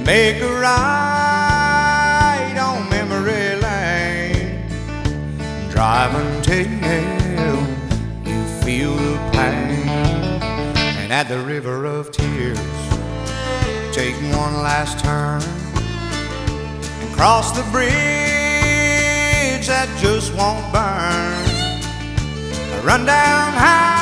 Make a ride on memory lane, drive until you feel the pain. And at the river of tears, take one last turn and cross the bridge that just won't burn. Run down high